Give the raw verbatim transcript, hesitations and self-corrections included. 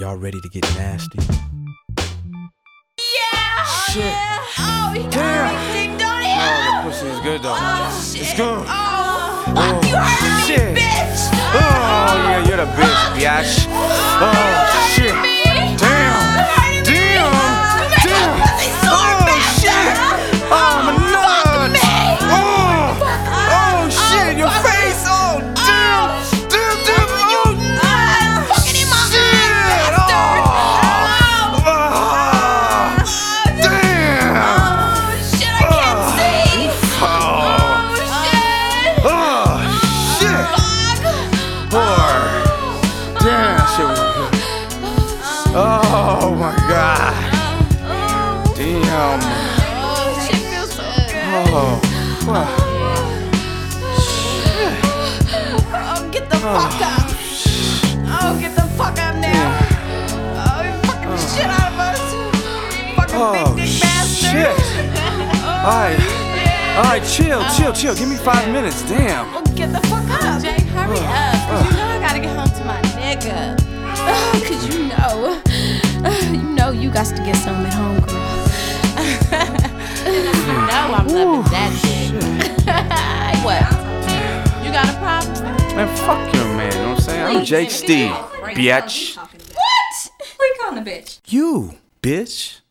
Y'all ready to get nasty? Yeah! Shit. Oh, he got Damn. everything, don't he? Oh, the pussy is good though. Oh, shit. It's good. Oh, fuck, Oh, you heard shit. me, bitch! Oh, yeah, you're the bitch, biatch. Oh, shit. Me. Damn. You heard me. Damn. You made Damn. my pussy sore, Oh, bastard. shit. Oh, my Fuck nuts. me. Oh, oh, shit, your fuck me. face. Oh, damn. Damn, damn. Oh, Ah, fucking in my shit. eyes, bastard. Oh. Oh. Damn. Oh, shit, I can't see. Oh. Oh, shit. Oh, shit. Fuck. Poor. Damn, that shit was good. Oh my god. Damn. Oh, shit feels so good. Oh. Wow. Oh, get the fuck up. Oh, get the fuck up now. Oh, you fucking the shit out of us. Fucking Oh, big dick bastard. shit. Oh, Alright. yeah. Alright, chill, chill, chill. Give me five minutes. Damn. Oh, get the fuck up. Jay, hurry up, cause you know I gotta get home to my nigga. Oh, cause you know, uh, you know you got to get some at home, girl. You know I'm loving that shit. What? You got a problem? Man, fuck your man, you know what I'm saying? I'm Jake Steve, biatch. What? Who you calling a bitch? You, bitch.